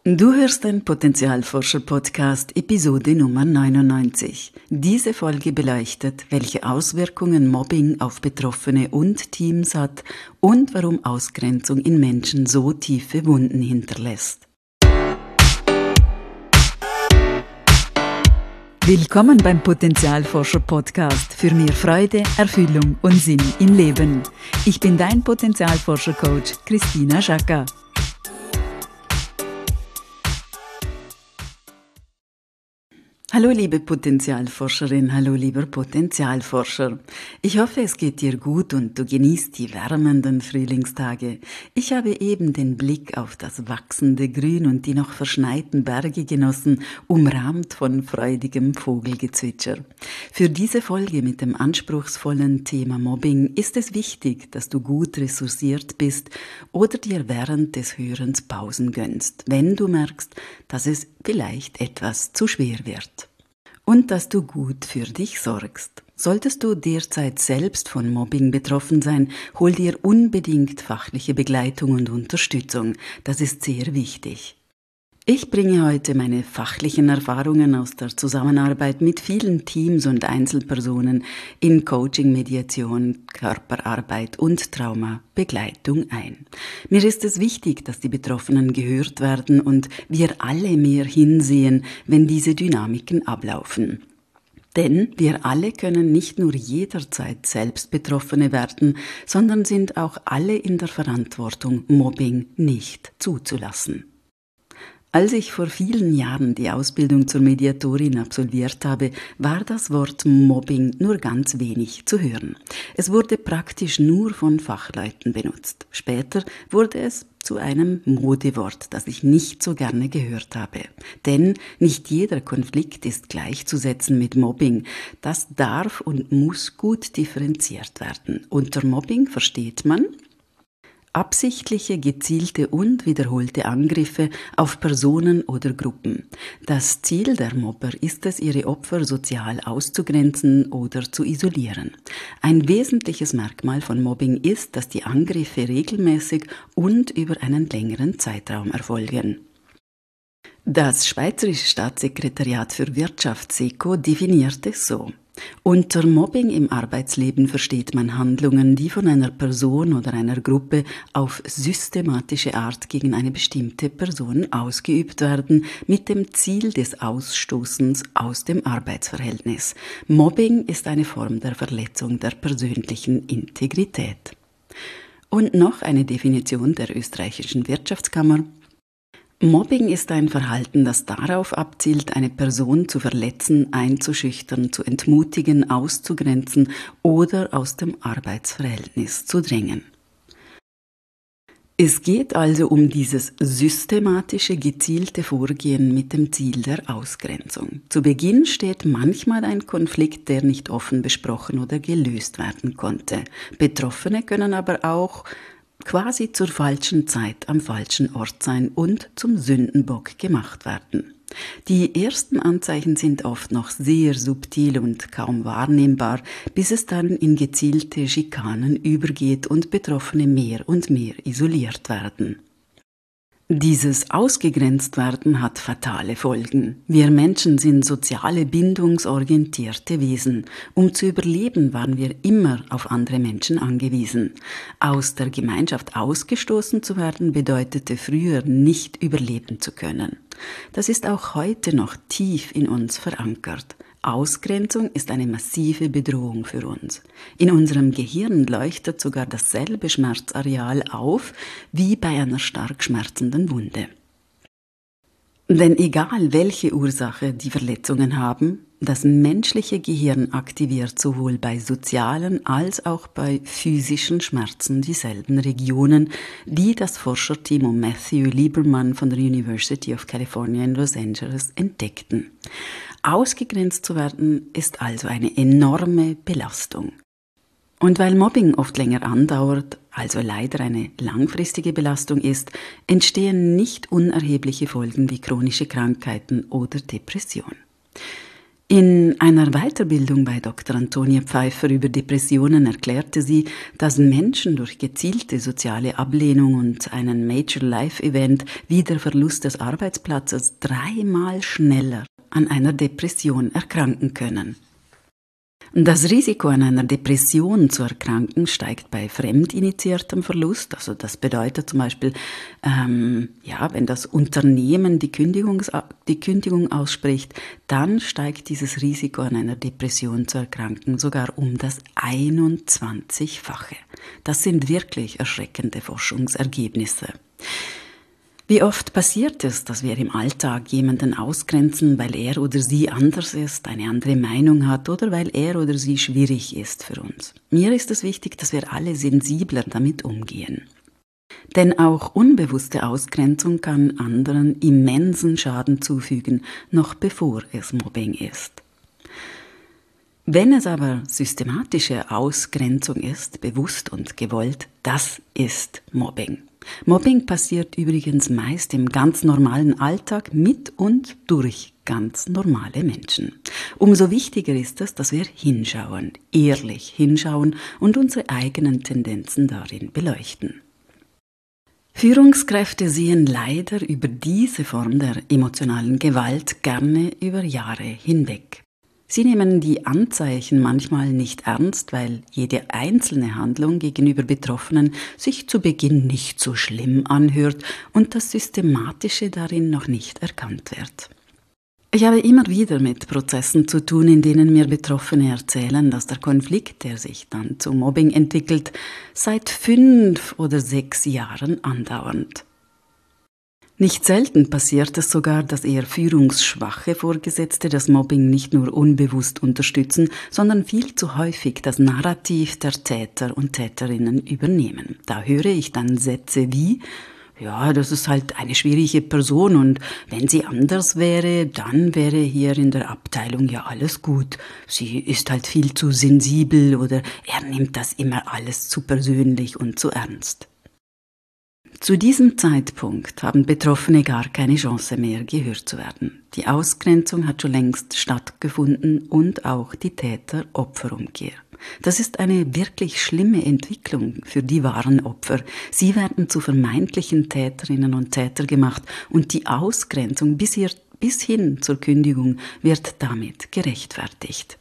Du hörst den Potenzialforscher-Podcast, Episode Nummer 99. Diese Folge beleuchtet, welche Auswirkungen Mobbing auf Betroffene und Teams hat und warum Ausgrenzung in Menschen so tiefe Wunden hinterlässt. Willkommen beim Potenzialforscher-Podcast für mehr Freude, Erfüllung und Sinn im Leben. Ich bin dein Potenzialforscher-Coach Christina Schaka. Hallo liebe Potenzialforscherin, hallo lieber Potenzialforscher. Ich hoffe, es geht dir gut und du genießt die wärmenden Frühlingstage. Ich habe eben den Blick auf das wachsende Grün und die noch verschneiten Berge genossen, umrahmt von freudigem Vogelgezwitscher. Für diese Folge mit dem anspruchsvollen Thema Mobbing ist es wichtig, dass du gut ressourciert bist oder dir während des Hörens Pausen gönnst, wenn du merkst, dass es vielleicht etwas zu schwer wird. Und dass du gut für dich sorgst. Solltest du derzeit selbst von Mobbing betroffen sein, hol dir unbedingt fachliche Begleitung und Unterstützung. Das ist sehr wichtig. Ich bringe heute meine fachlichen Erfahrungen aus der Zusammenarbeit mit vielen Teams und Einzelpersonen in Coaching, Mediation, Körperarbeit und Traumabegleitung ein. Mir ist es wichtig, dass die Betroffenen gehört werden und wir alle mehr hinsehen, wenn diese Dynamiken ablaufen. Denn wir alle können nicht nur jederzeit selbst Betroffene werden, sondern sind auch alle in der Verantwortung, Mobbing nicht zuzulassen. Als ich vor vielen Jahren die Ausbildung zur Mediatorin absolviert habe, war das Wort Mobbing nur ganz wenig zu hören. Es wurde praktisch nur von Fachleuten benutzt. Später wurde es zu einem Modewort, das ich nicht so gerne gehört habe. Denn nicht jeder Konflikt ist gleichzusetzen mit Mobbing. Das darf und muss gut differenziert werden. Unter Mobbing versteht man absichtliche, gezielte und wiederholte Angriffe auf Personen oder Gruppen. Das Ziel der Mobber ist es, ihre Opfer sozial auszugrenzen oder zu isolieren. Ein wesentliches Merkmal von Mobbing ist, dass die Angriffe regelmäßig und über einen längeren Zeitraum erfolgen. Das Schweizerische Staatssekretariat für Wirtschaft SECO definiert es so: Unter Mobbing im Arbeitsleben versteht man Handlungen, die von einer Person oder einer Gruppe auf systematische Art gegen eine bestimmte Person ausgeübt werden, mit dem Ziel des Ausstoßens aus dem Arbeitsverhältnis. Mobbing ist eine Form der Verletzung der persönlichen Integrität. Und noch eine Definition der österreichischen Wirtschaftskammer: Mobbing ist ein Verhalten, das darauf abzielt, eine Person zu verletzen, einzuschüchtern, zu entmutigen, auszugrenzen oder aus dem Arbeitsverhältnis zu drängen. Es geht also um dieses systematische, gezielte Vorgehen mit dem Ziel der Ausgrenzung. Zu Beginn steht manchmal ein Konflikt, der nicht offen besprochen oder gelöst werden konnte. Betroffene können aber auch quasi zur falschen Zeit am falschen Ort sein und zum Sündenbock gemacht werden. Die ersten Anzeichen sind oft noch sehr subtil und kaum wahrnehmbar, bis es dann in gezielte Schikanen übergeht und Betroffene mehr und mehr isoliert werden. Dieses Ausgegrenzt-Werden hat fatale Folgen. Wir Menschen sind soziale, bindungsorientierte Wesen. Um zu überleben, waren wir immer auf andere Menschen angewiesen. Aus der Gemeinschaft ausgestoßen zu werden, bedeutete früher nicht überleben zu können. Das ist auch heute noch tief in uns verankert. Ausgrenzung ist eine massive Bedrohung für uns. In unserem Gehirn leuchtet sogar dasselbe Schmerzareal auf wie bei einer stark schmerzenden Wunde. Denn egal welche Ursache die Verletzungen haben, das menschliche Gehirn aktiviert sowohl bei sozialen als auch bei physischen Schmerzen dieselben Regionen, wie das Forscherteam um Matthew Lieberman von der University of California in Los Angeles entdeckten. Ausgegrenzt zu werden ist also eine enorme Belastung. Und weil Mobbing oft länger andauert, also leider eine langfristige Belastung ist, entstehen nicht unerhebliche Folgen wie chronische Krankheiten oder Depression. In einer Weiterbildung bei Dr. Antonia Pfeiffer über Depressionen erklärte sie, dass Menschen durch gezielte soziale Ablehnung und einen Major Life Event wie der Verlust des Arbeitsplatzes 3-mal schneller an einer Depression erkranken können. Das Risiko, an einer Depression zu erkranken, steigt bei fremdinitiiertem Verlust. Also das bedeutet zum Beispiel, wenn das Unternehmen die Kündigung ausspricht, dann steigt dieses Risiko, an einer Depression zu erkranken, sogar um das 21-fache. Das sind wirklich erschreckende Forschungsergebnisse. Wie oft passiert es, dass wir im Alltag jemanden ausgrenzen, weil er oder sie anders ist, eine andere Meinung hat oder weil er oder sie schwierig ist für uns? Mir ist es wichtig, dass wir alle sensibler damit umgehen. Denn auch unbewusste Ausgrenzung kann anderen immensen Schaden zufügen, noch bevor es Mobbing ist. Wenn es aber systematische Ausgrenzung ist, bewusst und gewollt, das ist Mobbing. Mobbing passiert übrigens meist im ganz normalen Alltag mit und durch ganz normale Menschen. Umso wichtiger ist es, dass wir hinschauen, ehrlich hinschauen und unsere eigenen Tendenzen darin beleuchten. Führungskräfte sehen leider über diese Form der emotionalen Gewalt gerne über Jahre hinweg. Sie nehmen die Anzeichen manchmal nicht ernst, weil jede einzelne Handlung gegenüber Betroffenen sich zu Beginn nicht so schlimm anhört und das Systematische darin noch nicht erkannt wird. Ich habe immer wieder mit Prozessen zu tun, in denen mir Betroffene erzählen, dass der Konflikt, der sich dann zu Mobbing entwickelt, seit 5 oder 6 Jahren andauert. Nicht selten passiert es sogar, dass eher führungsschwache Vorgesetzte das Mobbing nicht nur unbewusst unterstützen, sondern viel zu häufig das Narrativ der Täter und Täterinnen übernehmen. Da höre ich dann Sätze wie: Ja, das ist halt eine schwierige Person und wenn sie anders wäre, dann wäre hier in der Abteilung ja alles gut. Sie ist halt viel zu sensibel oder er nimmt das immer alles zu persönlich und zu ernst. Zu diesem Zeitpunkt haben Betroffene gar keine Chance mehr, gehört zu werden. Die Ausgrenzung hat schon längst stattgefunden und auch die Täter-Opfer-Umkehr. Das ist eine wirklich schlimme Entwicklung für die wahren Opfer. Sie werden zu vermeintlichen Täterinnen und Täter gemacht und die Ausgrenzung bis hin zur Kündigung wird damit gerechtfertigt.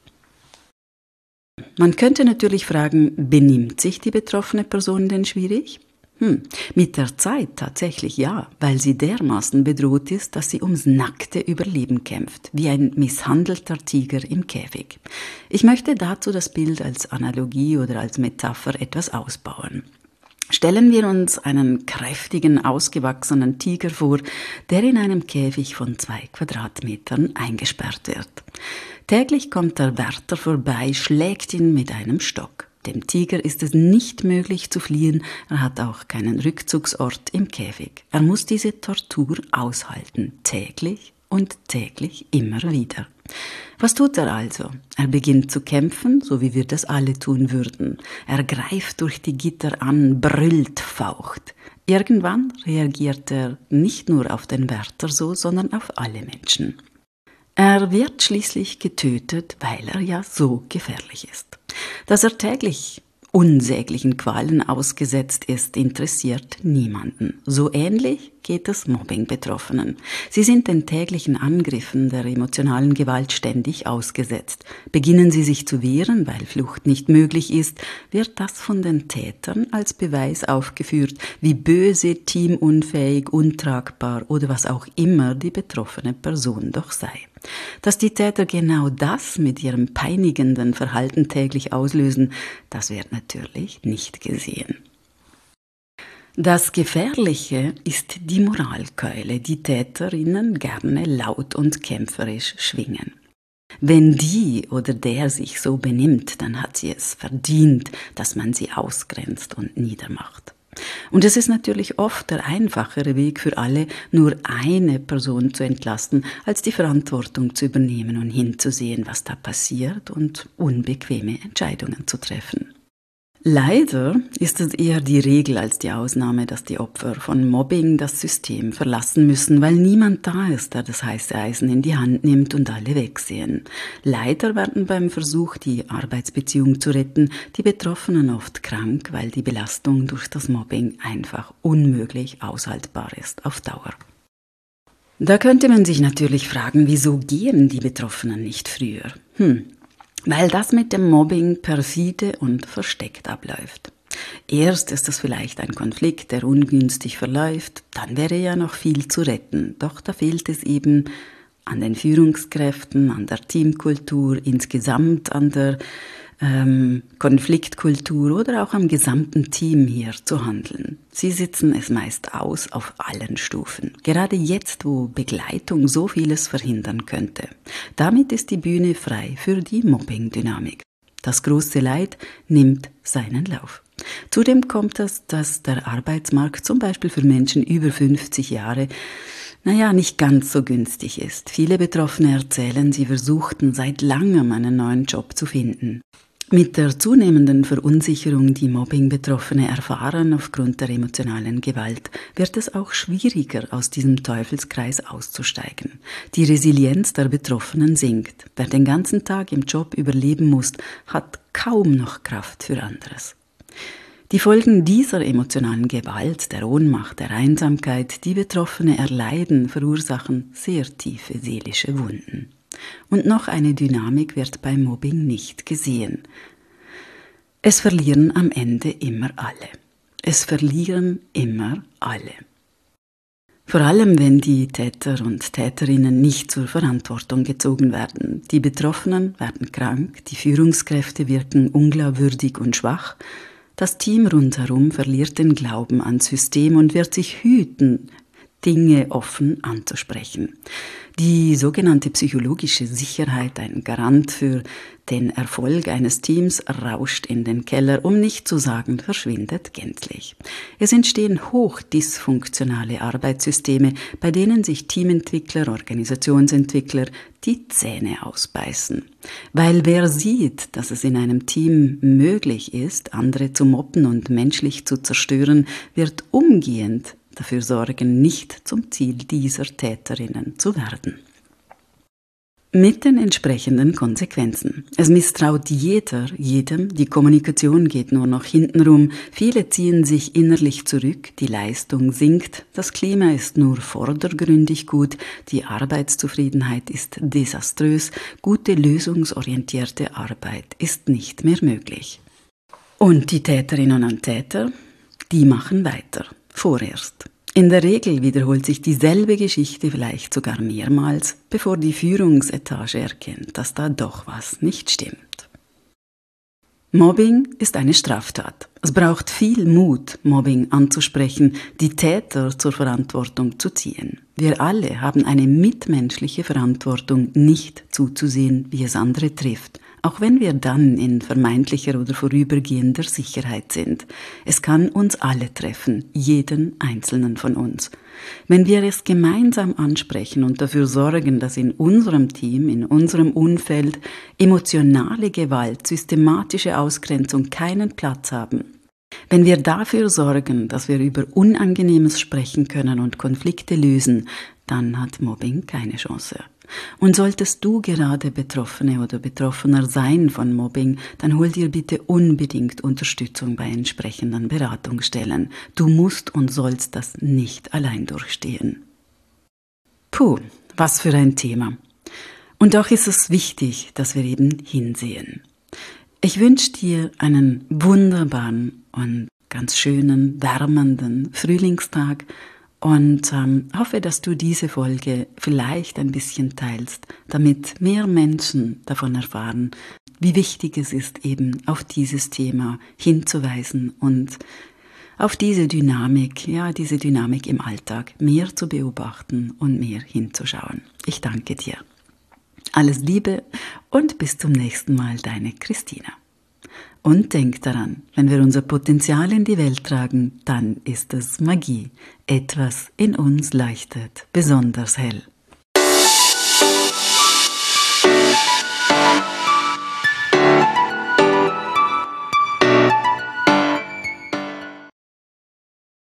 Man könnte natürlich fragen, benimmt sich die betroffene Person denn schwierig? Mit der Zeit tatsächlich ja, weil sie dermaßen bedroht ist, dass sie ums nackte Überleben kämpft, wie ein misshandelter Tiger im Käfig. Ich möchte dazu das Bild als Analogie oder als Metapher etwas ausbauen. Stellen wir uns einen kräftigen, ausgewachsenen Tiger vor, der in einem Käfig von 2 Quadratmetern eingesperrt wird. Täglich kommt der Wärter vorbei, schlägt ihn mit einem Stock. Dem Tiger ist es nicht möglich zu fliehen, er hat auch keinen Rückzugsort im Käfig. Er muss diese Tortur aushalten, täglich und täglich immer wieder. Was tut er also? Er beginnt zu kämpfen, so wie wir das alle tun würden. Er greift durch die Gitter an, brüllt, faucht. Irgendwann reagiert er nicht nur auf den Wärter so, sondern auf alle Menschen. Er wird schließlich getötet, weil er ja so gefährlich ist. Dass er täglich unsäglichen Qualen ausgesetzt ist, interessiert niemanden. So ähnlich geht es Mobbing-Betroffenen. Sie sind den täglichen Angriffen der emotionalen Gewalt ständig ausgesetzt. Beginnen sie sich zu wehren, weil Flucht nicht möglich ist, wird das von den Tätern als Beweis aufgeführt, wie böse, teamunfähig, untragbar oder was auch immer die betroffene Person doch sei. Dass die Täter genau das mit ihrem peinigenden Verhalten täglich auslösen, das wird natürlich nicht gesehen. Das Gefährliche ist die Moralkeule, die Täterinnen gerne laut und kämpferisch schwingen. Wenn die oder der sich so benimmt, dann hat sie es verdient, dass man sie ausgrenzt und niedermacht. Und es ist natürlich oft der einfachere Weg für alle, nur eine Person zu entlasten, als die Verantwortung zu übernehmen und hinzusehen, was da passiert und unbequeme Entscheidungen zu treffen. Leider ist es eher die Regel als die Ausnahme, dass die Opfer von Mobbing das System verlassen müssen, weil niemand da ist, der das heiße Eisen in die Hand nimmt und alle wegsehen. Leider werden beim Versuch, die Arbeitsbeziehung zu retten, die Betroffenen oft krank, weil die Belastung durch das Mobbing einfach unmöglich aushaltbar ist auf Dauer. Da könnte man sich natürlich fragen, wieso gehen die Betroffenen nicht früher? Weil das mit dem Mobbing perfide und versteckt abläuft. Erst ist es vielleicht ein Konflikt, der ungünstig verläuft, dann wäre ja noch viel zu retten. Doch da fehlt es eben an den Führungskräften, an der Teamkultur, insgesamt an der Konfliktkultur oder auch am gesamten Team hier zu handeln. Sie sitzen es meist aus auf allen Stufen, gerade jetzt, wo Begleitung so vieles verhindern könnte. Damit ist die Bühne frei für die Mobbing-Dynamik. Das große Leid nimmt seinen Lauf. Zudem kommt es, dass der Arbeitsmarkt zum Beispiel für Menschen über 50 Jahre nicht ganz so günstig ist. Viele Betroffene erzählen, sie versuchten seit langem einen neuen Job zu finden. Mit der zunehmenden Verunsicherung, die Mobbing-Betroffene erfahren aufgrund der emotionalen Gewalt, wird es auch schwieriger, aus diesem Teufelskreis auszusteigen. Die Resilienz der Betroffenen sinkt. Wer den ganzen Tag im Job überleben muss, hat kaum noch Kraft für anderes. Die Folgen dieser emotionalen Gewalt, der Ohnmacht, der Einsamkeit, die Betroffene erleiden, verursachen sehr tiefe seelische Wunden. Und noch eine Dynamik wird beim Mobbing nicht gesehen. Es verlieren am Ende immer alle. Es verlieren immer alle. Vor allem, wenn die Täter und Täterinnen nicht zur Verantwortung gezogen werden. Die Betroffenen werden krank, die Führungskräfte wirken unglaubwürdig und schwach. Das Team rundherum verliert den Glauben ans System und wird sich hüten, Dinge offen anzusprechen. Die sogenannte psychologische Sicherheit, ein Garant für den Erfolg eines Teams, rauscht in den Keller, um nicht zu sagen, verschwindet gänzlich. Es entstehen hochdysfunktionale Arbeitssysteme, bei denen sich Teamentwickler, Organisationsentwickler die Zähne ausbeißen. Weil wer sieht, dass es in einem Team möglich ist, andere zu mobben und menschlich zu zerstören, wird umgehend dafür sorgen, nicht zum Ziel dieser Täterinnen zu werden. Mit den entsprechenden Konsequenzen. Es misstraut jedem, die Kommunikation geht nur noch hintenrum, viele ziehen sich innerlich zurück, die Leistung sinkt, das Klima ist nur vordergründig gut, die Arbeitszufriedenheit ist desaströs, gute lösungsorientierte Arbeit ist nicht mehr möglich. Und die Täterinnen und Täter, die machen weiter. Vorerst. In der Regel wiederholt sich dieselbe Geschichte vielleicht sogar mehrmals, bevor die Führungsetage erkennt, dass da doch was nicht stimmt. Mobbing ist eine Straftat. Es braucht viel Mut, Mobbing anzusprechen, die Täter zur Verantwortung zu ziehen. Wir alle haben eine mitmenschliche Verantwortung, nicht zuzusehen, wie es andere trifft, auch wenn wir dann in vermeintlicher oder vorübergehender Sicherheit sind. Es kann uns alle treffen, jeden einzelnen von uns. Wenn wir es gemeinsam ansprechen und dafür sorgen, dass in unserem Team, in unserem Umfeld emotionale Gewalt, systematische Ausgrenzung keinen Platz haben, wenn wir dafür sorgen, dass wir über Unangenehmes sprechen können und Konflikte lösen, dann hat Mobbing keine Chance. Und solltest du gerade Betroffene oder Betroffener sein von Mobbing, dann hol dir bitte unbedingt Unterstützung bei entsprechenden Beratungsstellen. Du musst und sollst das nicht allein durchstehen. Puh, was für ein Thema. Und doch ist es wichtig, dass wir eben hinsehen. Ich wünsche dir einen wunderbaren und ganz schönen, wärmenden Frühlingstag und hoffe, dass du diese Folge vielleicht ein bisschen teilst, damit mehr Menschen davon erfahren, wie wichtig es ist, eben auf dieses Thema hinzuweisen und auf diese Dynamik im Alltag mehr zu beobachten und mehr hinzuschauen. Ich danke dir. Alles Liebe und bis zum nächsten Mal, deine Christina. Und denk daran, wenn wir unser Potenzial in die Welt tragen, dann ist es Magie. Etwas in uns leuchtet besonders hell.